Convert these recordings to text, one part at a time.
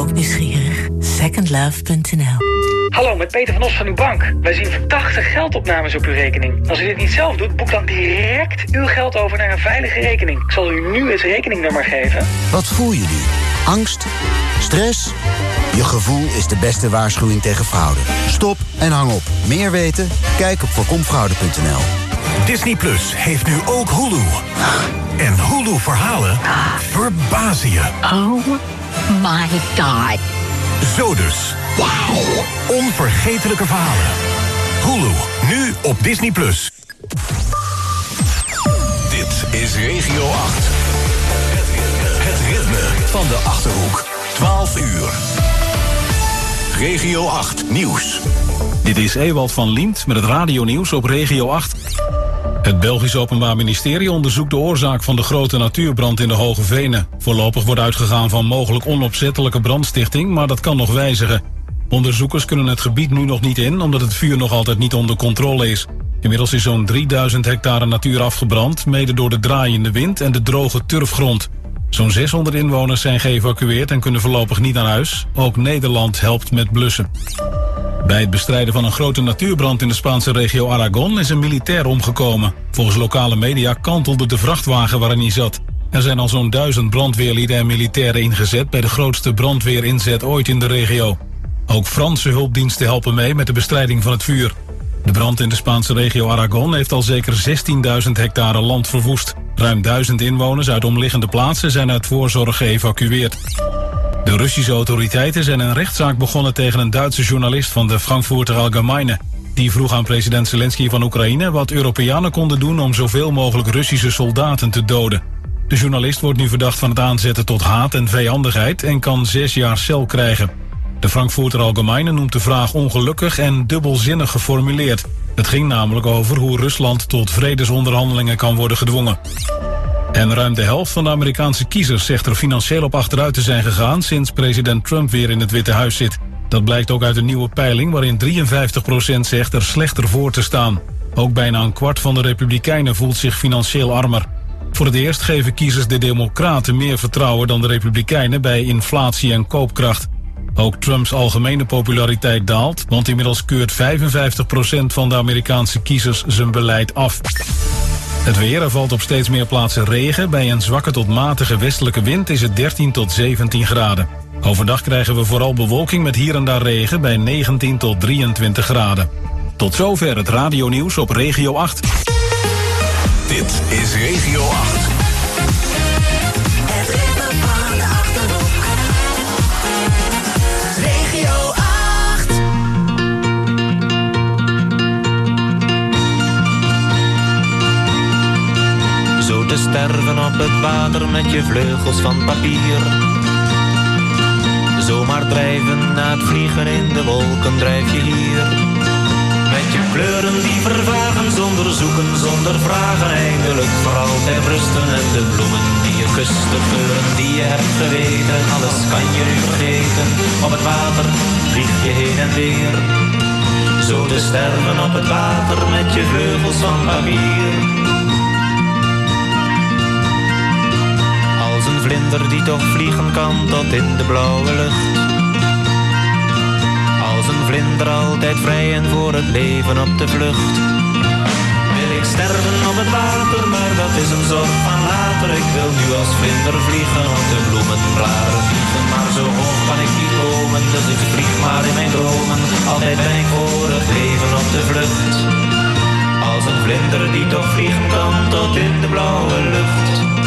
ook nieuwsgierig? Secondlove.nl. Hallo, met Peter van Os van uw bank. Wij zien verdachte geldopnames op uw rekening. Als u dit niet zelf doet, boek dan direct uw geld over naar een veilige rekening. Ik zal u nu het rekeningnummer geven. Wat voel je nu? Angst? Stress? Je gevoel is de beste waarschuwing tegen fraude. Stop en hang op. Meer weten? Kijk op voorkomfraude.nl. Disney Plus heeft nu ook Hulu. En Hulu-verhalen verbazen je. Oh my god. Zo dus. Wauw. Onvergetelijke verhalen. Hulu, nu op Disney Plus. Dit is Regio 8. Het ritme van de Achterhoek. 12 uur. Regio 8 Nieuws. Dit is Ewald van Liemt met het radionieuws op Regio 8. Het Belgisch Openbaar Ministerie onderzoekt de oorzaak van de grote natuurbrand in de Hoge Venen. Voorlopig wordt uitgegaan van mogelijk onopzettelijke brandstichting, maar dat kan nog wijzigen. Onderzoekers kunnen het gebied nu nog niet in, omdat het vuur nog altijd niet onder controle is. Inmiddels is zo'n 3000 hectare natuur afgebrand, mede door de draaiende wind en de droge turfgrond. Zo'n 600 inwoners zijn geëvacueerd en kunnen voorlopig niet naar huis. Ook Nederland helpt met blussen. Bij het bestrijden van een grote natuurbrand in de Spaanse regio Aragon is een militair omgekomen. Volgens lokale media kantelde de vrachtwagen waarin hij zat. Er zijn al zo'n 1000 brandweerlieden en militairen ingezet bij de grootste brandweerinzet ooit in de regio. Ook Franse hulpdiensten helpen mee met de bestrijding van het vuur. De brand in de Spaanse regio Aragon heeft al zeker 16.000 hectare land verwoest. Ruim 1000 inwoners uit omliggende plaatsen zijn uit voorzorg geëvacueerd. De Russische autoriteiten zijn een rechtszaak begonnen tegen een Duitse journalist van de Frankfurter Allgemeine. Die vroeg aan president Zelensky van Oekraïne wat Europeanen konden doen om zoveel mogelijk Russische soldaten te doden. De journalist wordt nu verdacht van het aanzetten tot haat en vijandigheid en kan 6 jaar cel krijgen. De Frankfurter Allgemeine noemt de vraag ongelukkig en dubbelzinnig geformuleerd. Het ging namelijk over hoe Rusland tot vredesonderhandelingen kan worden gedwongen. En ruim de helft van de Amerikaanse kiezers zegt er financieel op achteruit te zijn gegaan sinds president Trump weer in het Witte Huis zit. Dat blijkt ook uit een nieuwe peiling waarin 53% zegt er slechter voor te staan. Ook bijna een kwart van de Republikeinen voelt zich financieel armer. Voor het eerst geven kiezers de Democraten meer vertrouwen dan de Republikeinen bij inflatie en koopkracht. Ook Trumps algemene populariteit daalt, want inmiddels keurt 55% van de Amerikaanse kiezers zijn beleid af. Het weer, er valt op steeds meer plaatsen regen. Bij een zwakke tot matige westelijke wind is het 13 tot 17 graden. Overdag krijgen we vooral bewolking met hier en daar regen bij 19 tot 23 graden. Tot zover het radionieuws op Regio 8. Dit is Regio 8. Het ritme van de Achterhoek. Regio 8. Zo te sterven op het water met je vleugels van papier. Zomaar drijven na het vliegen in de wolken drijf je hier. Met je kleuren die vervagen zonder zoeken, zonder vragen. Eindelijk voor altijd rusten en de bloemen die je kust, de geuren die je hebt geweten. Alles kan je nu vergeten. Op het water vlieg je heen en weer. Zo te sterven op het water met je vleugels van papier. Als een vlinder die toch vliegen kan tot in de blauwe lucht. Als een vlinder altijd vrij en voor het leven op de vlucht. Wil ik sterven op het water, maar dat is een zorg van later. Ik wil nu als vlinder vliegen op de bloemenblaren vliegen. Maar zo hoog kan ik niet komen, dus ik vlieg maar in mijn dromen. Altijd ben ik voor het leven op de vlucht. Als een vlinder die toch vliegen kan tot in de blauwe lucht.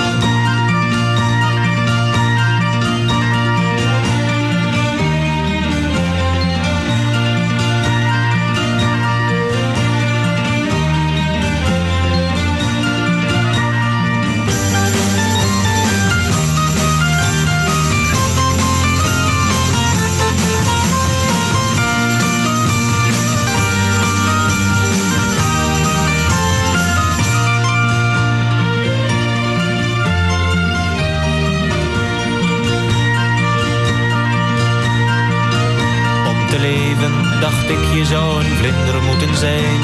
Dacht ik, je zou een vlinder moeten zijn.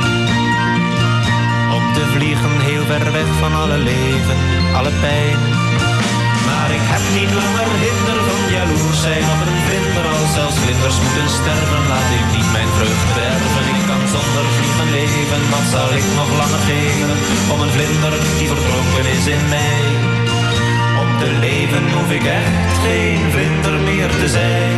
Om te vliegen heel ver weg van alle leven, alle pijn. Maar ik heb niet langer hinder van jaloers zijn op het sterven, laat ik niet mijn vreugde bergen. Ik kan zonder vliegen leven, wat zal ik nog langer geven? Om een vlinder die verdronken is in mij. Om te leven hoef ik echt geen vlinder meer te zijn.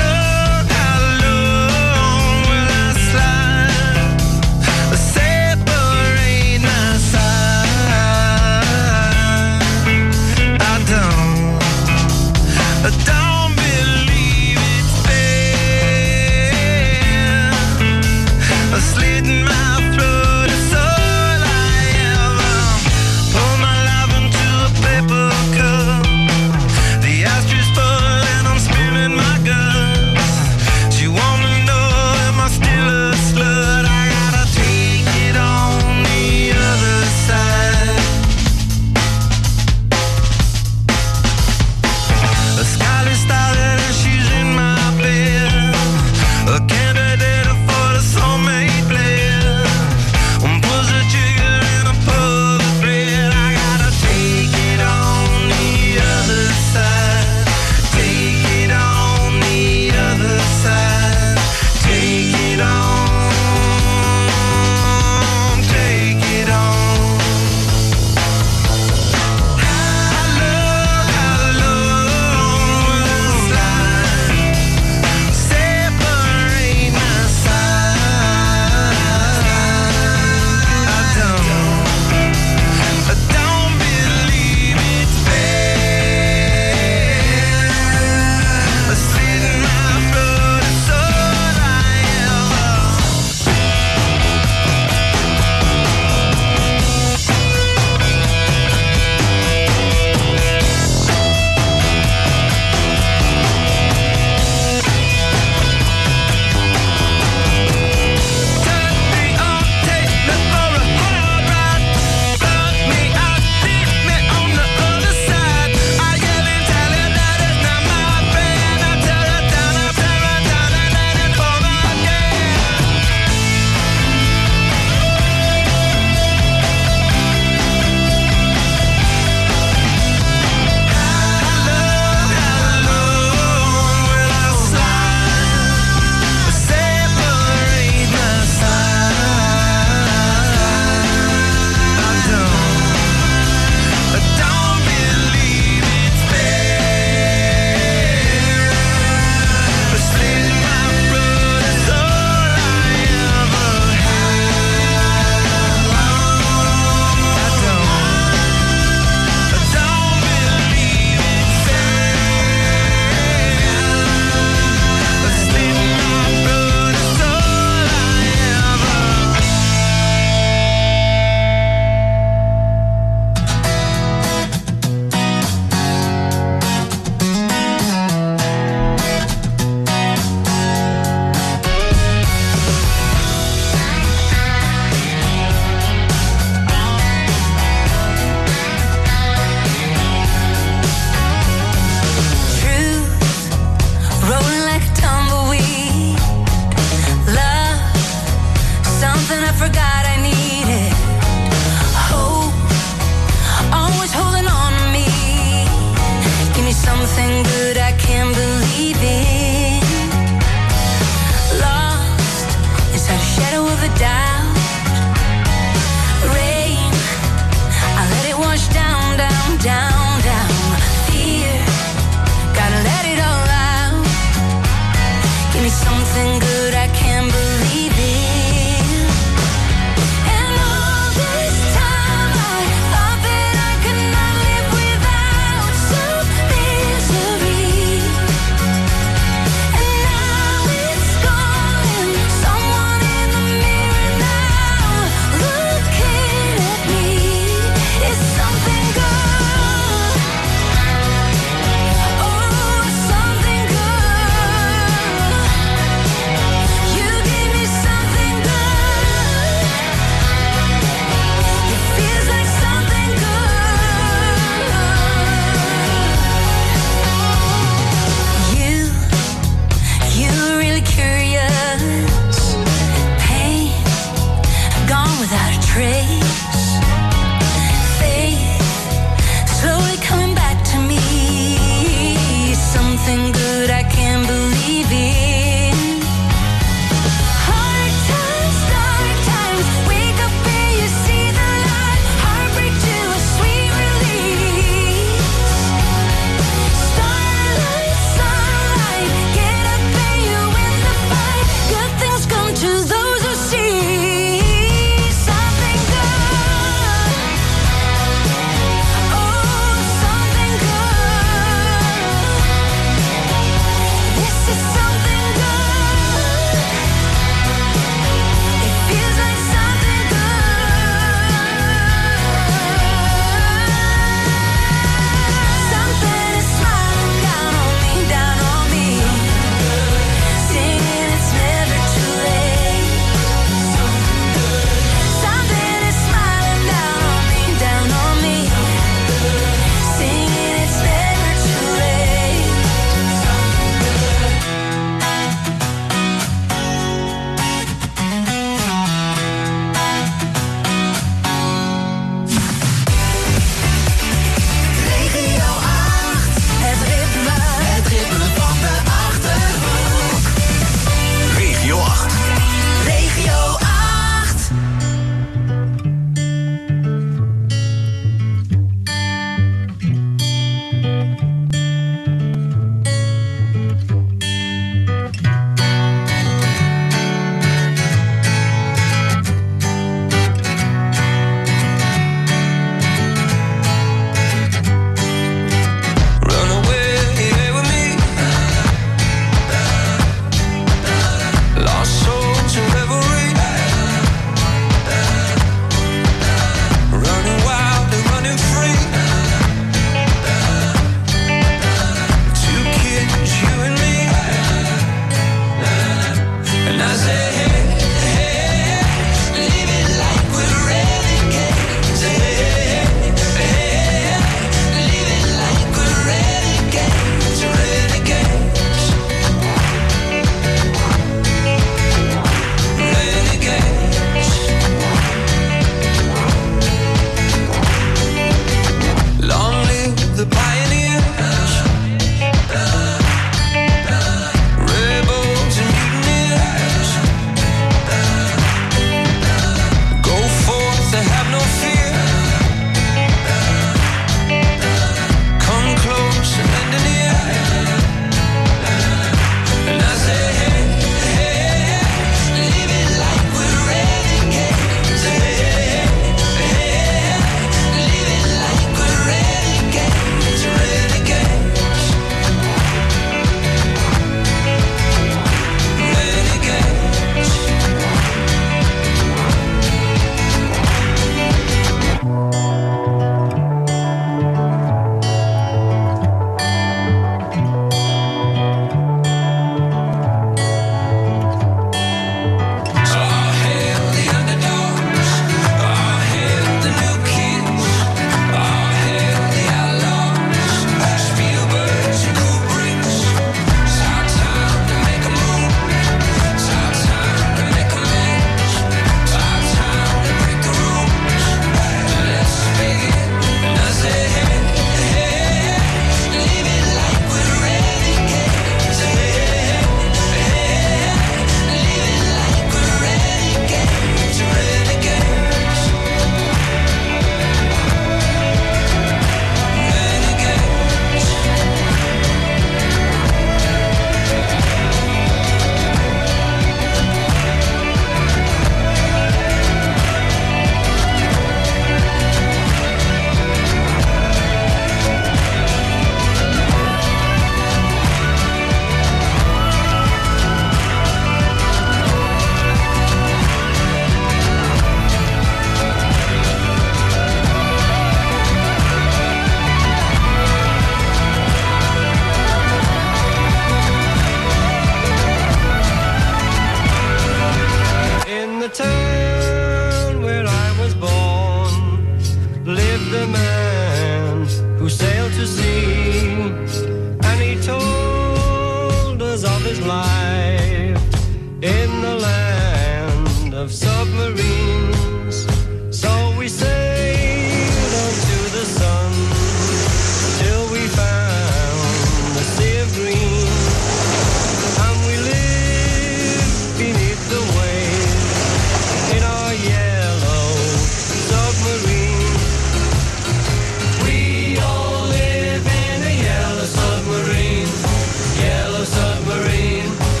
is life in the land of submarines. So we sailed onto the sun till we found the sea of green, and we lived beneath the waves in our yellow submarine. We all live in a yellow submarine,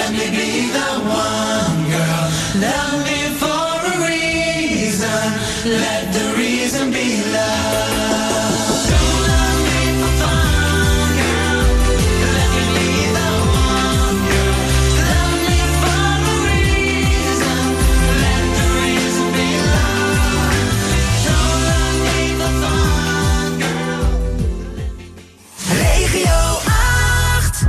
let me be the one, girl. Love me for a reason. Let the reason be love. Don't love me for fun, girl. Let me be the one, girl. Love me for a reason. Let the reason be love. Don't love me for fun, girl. Regio 8.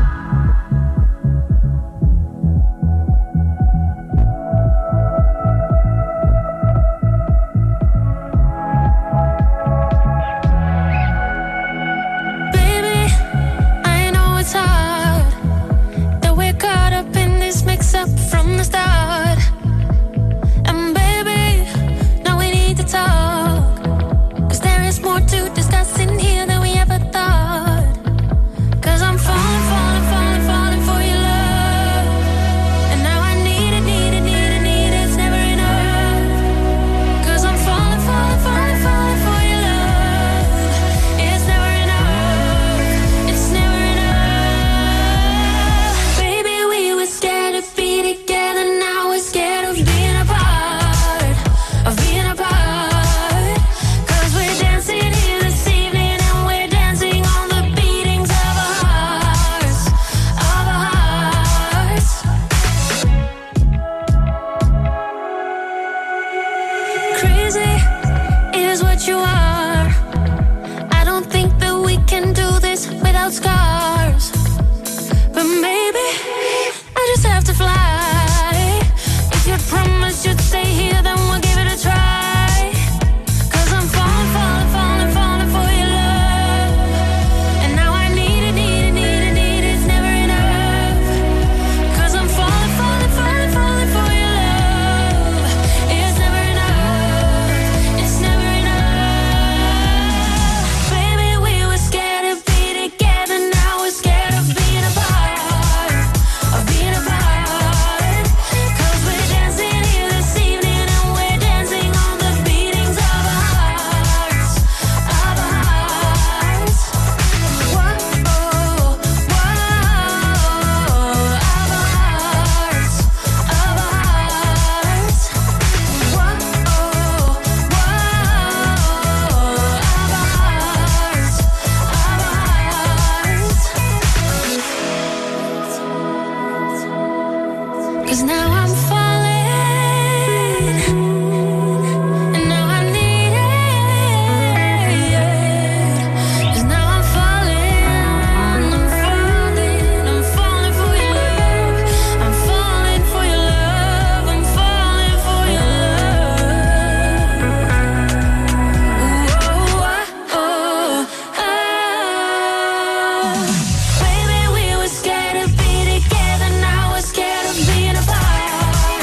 Baby, I know it's hard that we're caught up in this mix-up from the start. And baby, now we need to talk, 'cause there is more to discuss in here than we ever thought. 'Cause I'm falling, falling, falling, falling for your love. And now I need it, need it, need it, need it, it's never enough. 'Cause I'm falling, falling, falling, falling for your love. It's never enough, it's never enough. Baby, we were scared to be together, now we're scared of being apart, of being apart. 'Cause we're dancing here this evening and we're dancing on the beatings of our hearts, of our hearts. Crazy is what you are. I don't think that we can do this without scars. But maybe I just have to fly. If you promise you'd stay here, then we'll give it a try. 'Cause I'm falling, falling, falling, falling for your love. And now I need it, need it, need it, need it, it's never enough. 'Cause I'm falling, falling, falling, falling for your love. It's never enough, it's never enough. Baby, we were scared to be together, now we're scared of being apart, of being apart. 'Cause we're dancing here this evening and we're dancing on the beatings of our hearts, of our hearts. Whoa, whoa, of our hearts, of our hearts. Whoa, whoa, of our hearts, of our hearts. 'Cause now I'm falling, and now I need it. 'Cause now I'm falling, I'm falling, I'm falling for your love. I'm falling for your love, I'm falling for your love. Baby, we were scared to be together, now we're scared of being apart.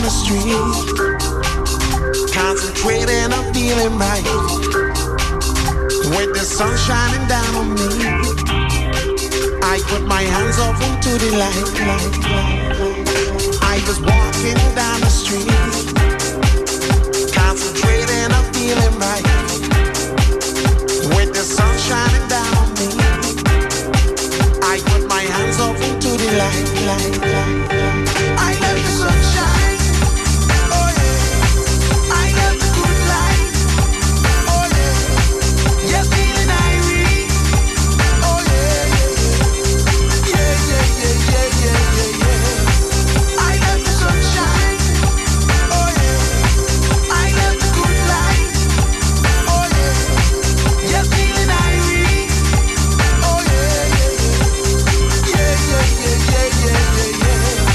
down the street, concentrating on feeling right, with the sun shining down on me. I put my hands up into the light. I was walking down the street, concentrating on feeling right, with the sun shining down on me. I put my hands up into the light. I love the sunshine, oh yeah. I love the good life, oh yeah. You're feeling irate, oh yeah. I love the sunshine, oh yeah. I love the good life, oh yeah. You're feeling irate, oh yeah.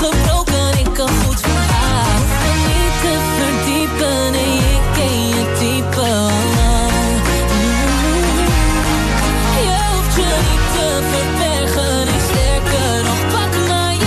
gebroken, ik kan goed verhaal. En niet te verdiepen, nee, ik ken je type. Je hoeft je niet te verbergen, ik sterker nog, pak maar je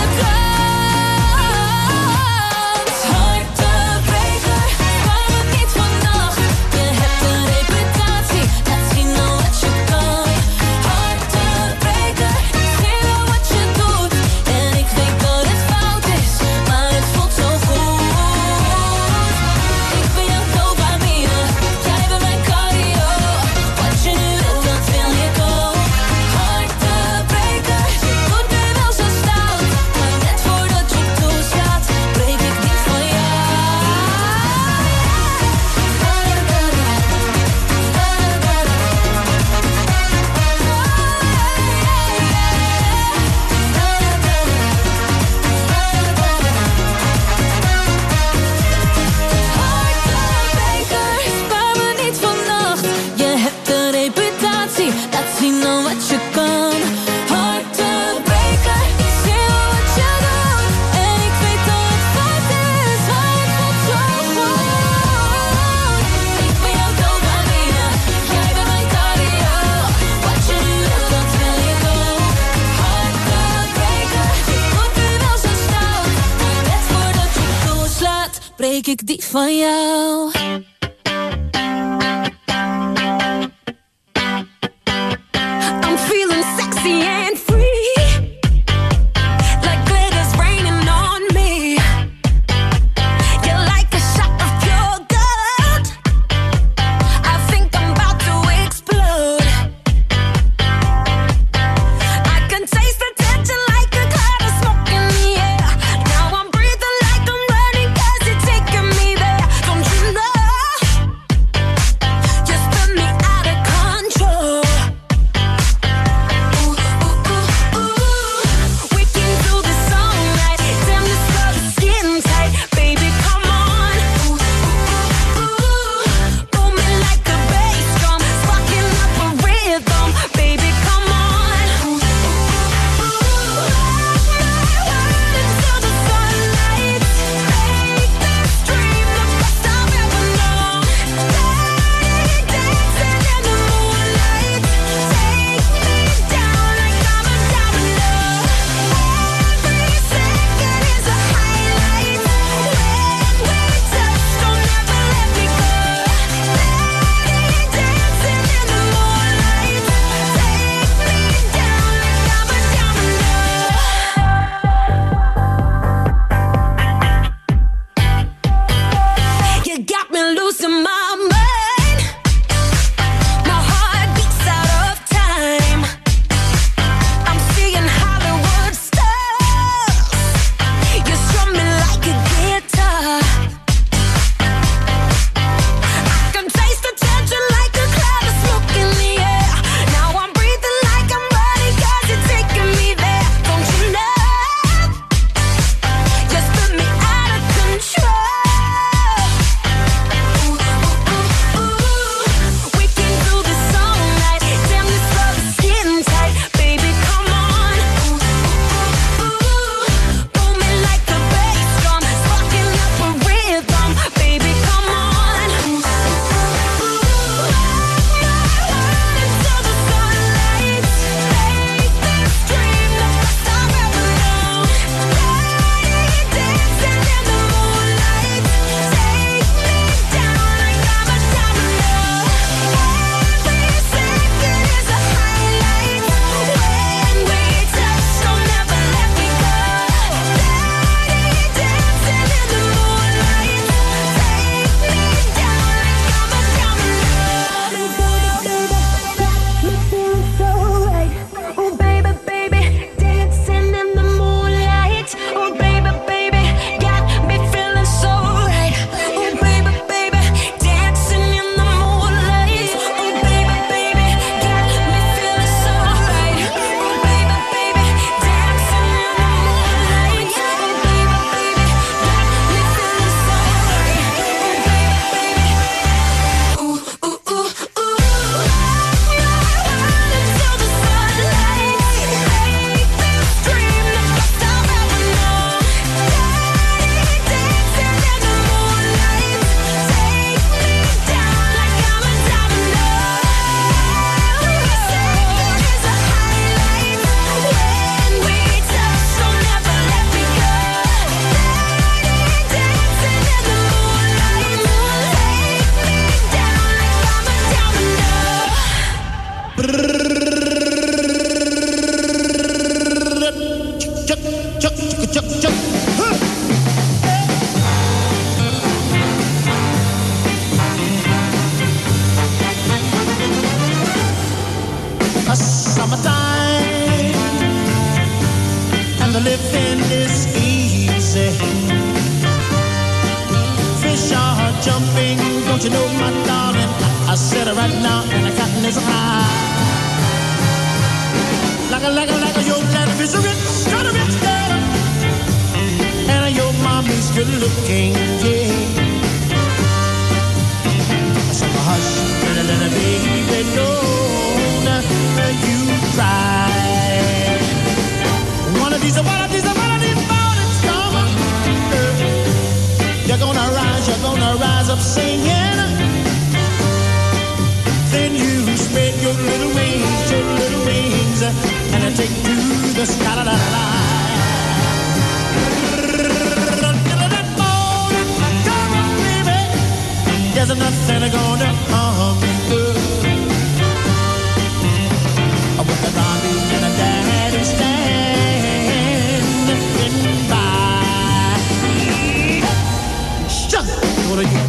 kans. Hartebreker, spaar me niet vannacht. Je hebt een reputatie, laat zien nou wat je kan. Hartebreker, schreeuwen wat je doet. En ik weet dat het fout is, maar het voelt zo goed. Ik ben jouw dopamine, jij bent mijn cardio. Wat je nu wilt, dat wil ik ook. Hartebreker, je doet mij wel zo stout. Maar net voordat je toeslaat, breek ik niet van jou. Hartebreker, spaar me niet vannacht. Je hebt een reputatie, laat zien nou wat je kan. Hartebreker, schreeuw wat je doet. En ik weet dat het fout is, maar het voelt zo goed. Ik ben jouw dopamine, jij bent mijn cardio. Wat je nu wilt, dat wil ik ook. Hartebreker, je doet nu wel zo stout. Maar net voordat je toeslaat, breek ik die van jou. I'm feeling sexy and free, like glitter's raining on me. You're like a shot of pure gold. I think I'm about to explode. I can taste the tension like a cloud of smoke in the air. Now I'm breathing like I'm running 'cause you're taking me there. Don't you know? Fish are jumping, don't you know, my darling? I said it right now, and the cotton is high. Like a your daddy is a rich, kind of rich girl. And your mommy's good looking, yeah. So hush, little baby, don't you cry. One of these mornings come, you're gonna rise up singing. Then you spread your little wings, and I take to the sky. La, la, la. Come on, baby, there's nothing gonna harm you. With the mommy and the daddy standing by. Shut it, what are you?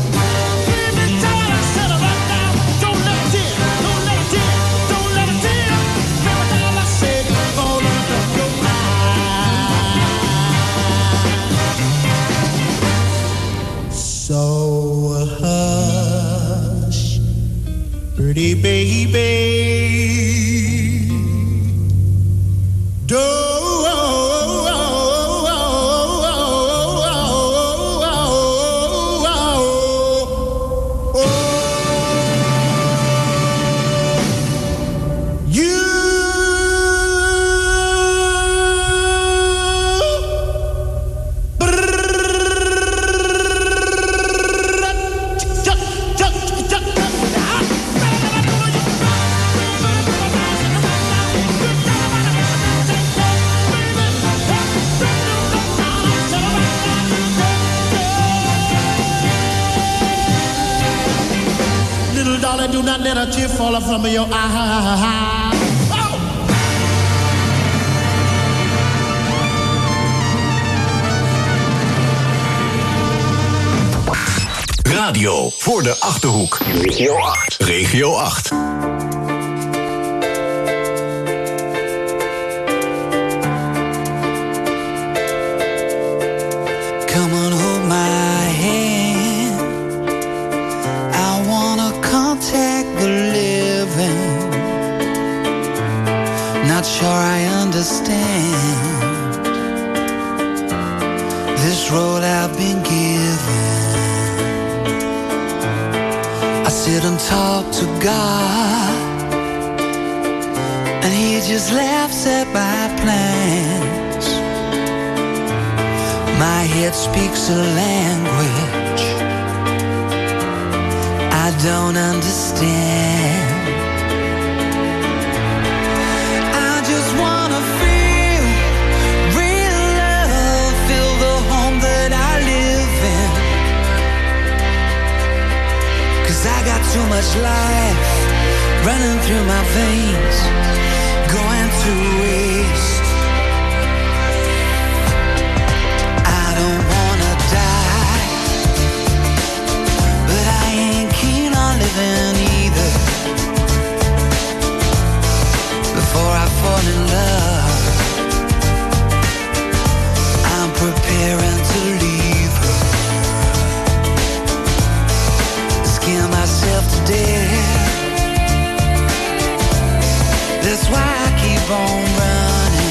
So hush, pretty baby, don't. Do not let a tear fall from your eye. Radio voor de Achterhoek. Regio 8. Regio 8. Come on, hold my hand. I wanna contact the living. Not sure I understand this road I've been given. I sit and talk to God, and He just laughs at my plans. My head speaks a language I don't understand. I just wanna feel real love, feel the home that I live in. 'Cause I got too much life running through my veins, going to waste. I don't wanna die, but I ain't keen on living either. Before I fall in love, I'm preparing to leave her. Scare myself to death. That's why I keep on running.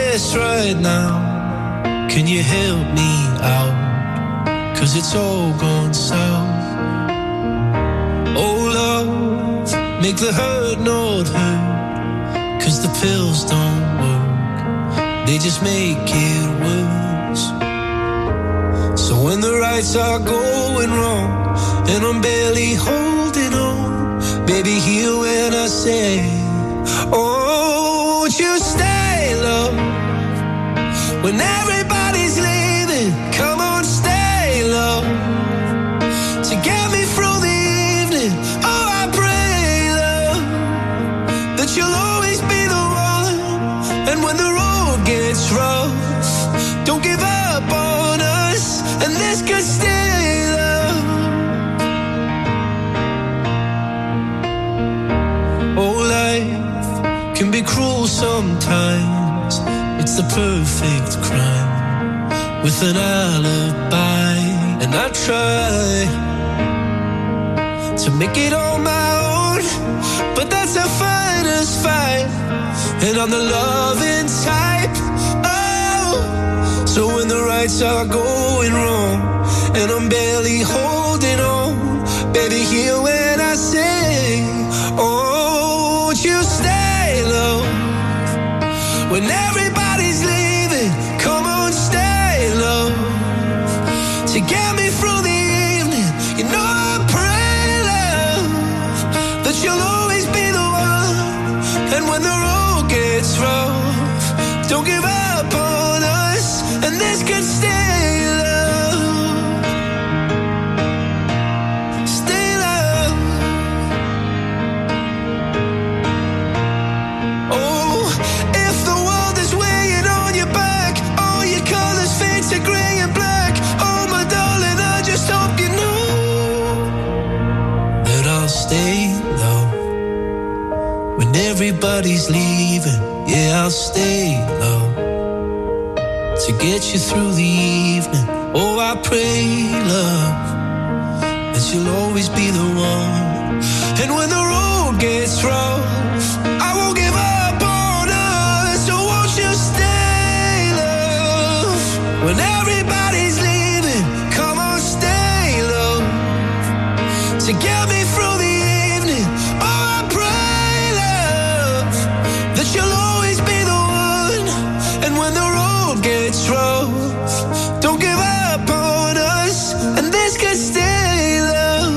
stressed right now. Can you help me out? 'Cause it's all gone south. Oh love, make the hurt not hurt. 'Cause the pills don't work, they just make it worse. So when the rights are going wrong and I'm barely holding on, baby, hear when I say, oh, won't you stay, love? When everybody's leaving, come on, stay, love. To get me through the evening, oh, I pray, love, that you'll always be the one. And when the road gets rough, don't give up on us, and this could stay, love. Oh, life can be cruel sometimes. It's the perfect crime with an alibi. And I try to make it on my own, but that's a fighter's fight. And I'm the loving type. Oh, so when the rights are going wrong and I'm barely holding on, baby, hear when I say, oh, won't you stay, love? When everybody's leaving, come on, stay, love. To get me through the evening, you know I pray, love, that you'll always be the one. And when the road gets rough, don't give up on us, and this can stay, love. Stay, love. Oh, if the world is weighing on your back, all your colors fade to gray and black, oh my darling, I just hope you know that I'll stay, love. When everybody's leaving, yeah, I'll stay, love. To get you through the evening, oh, I pray, love, that you'll always be the one. And when the road gets rough, I won't give up on us, so won't you stay, love? When everybody's leaving, come on, stay, love. To get me through the evening, oh, I pray, love, that you'll always be the one. And when the road gets rough, don't give up on us, and this could stay, love.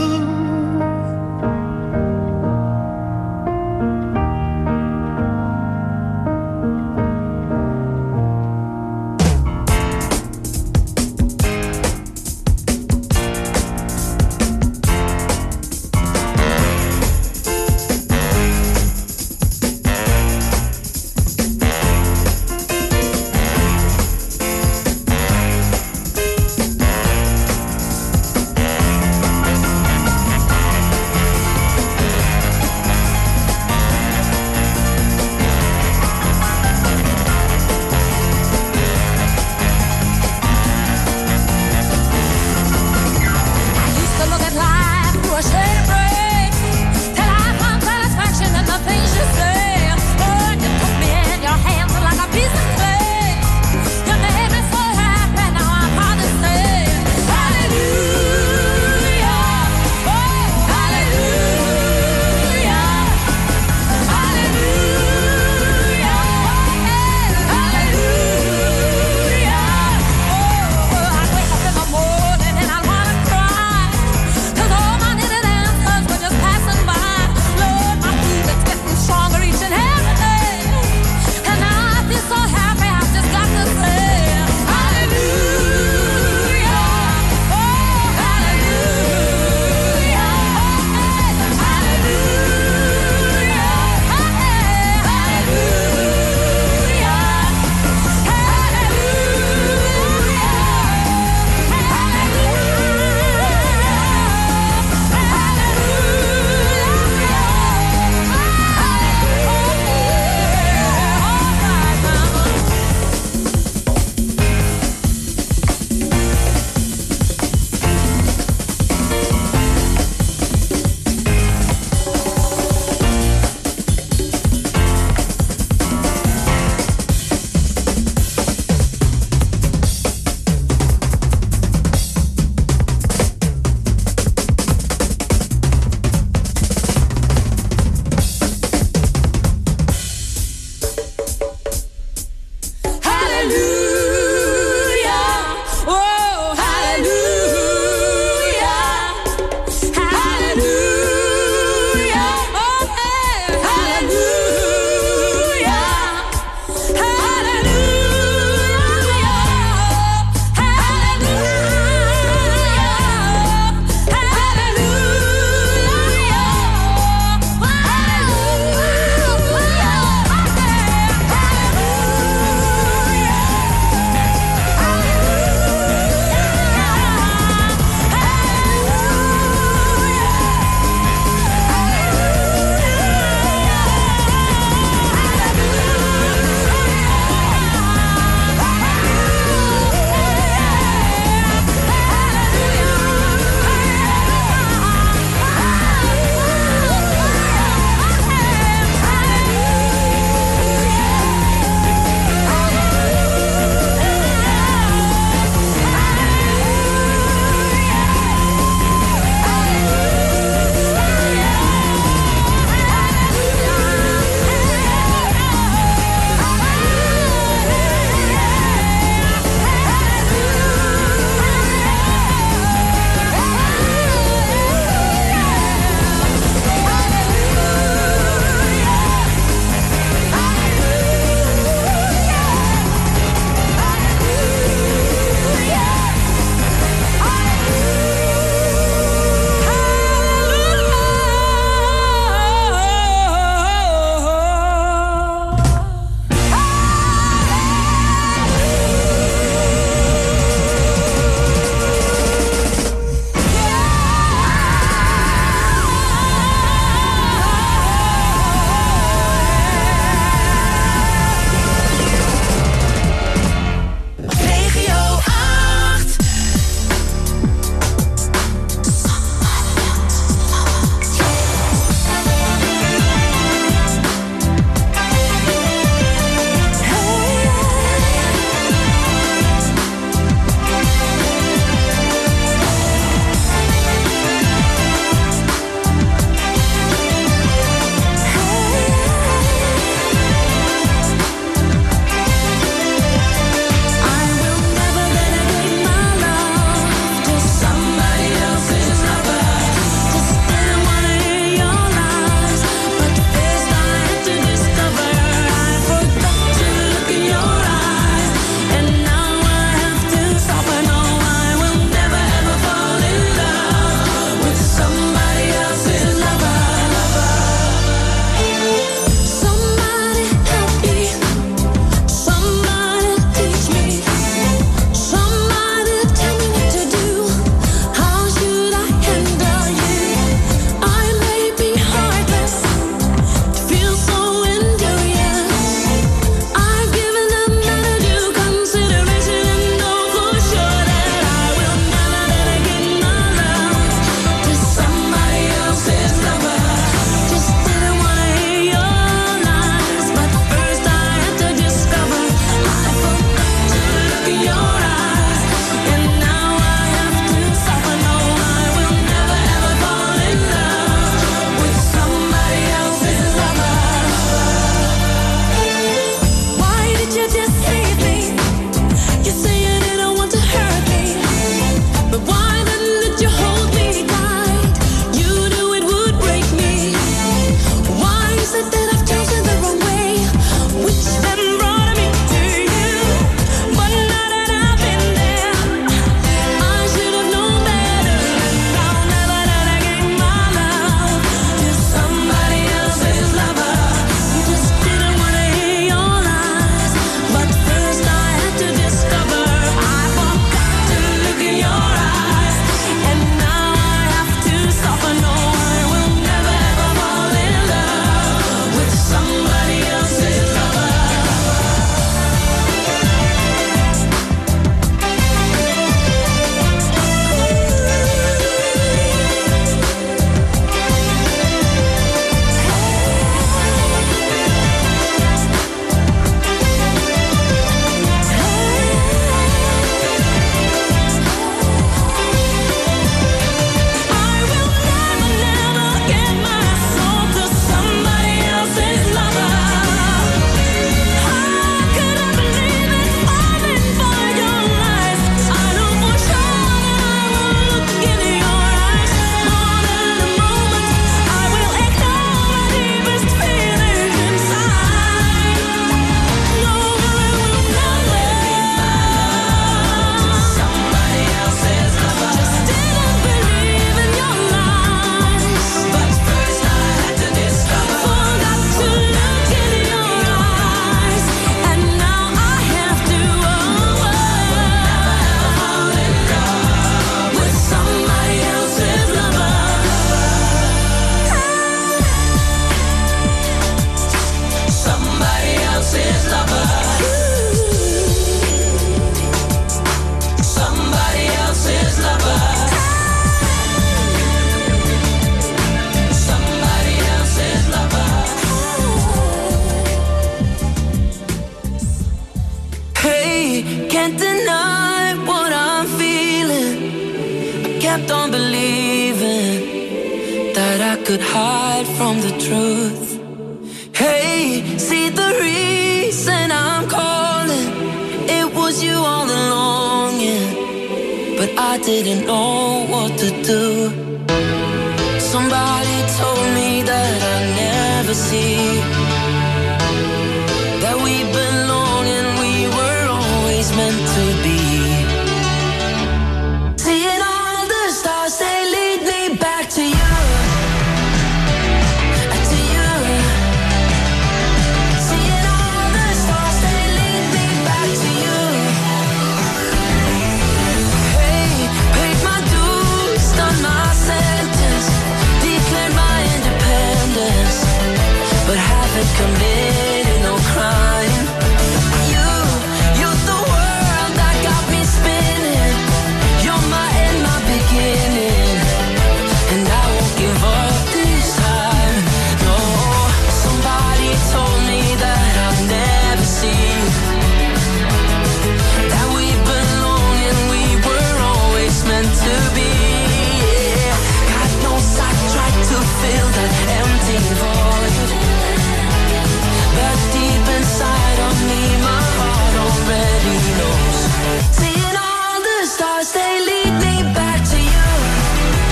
on believing that I could hide from the truth. Hey, see the reason I'm calling, it was you all along, yeah. But I didn't know what to do. Somebody told me that I'd never see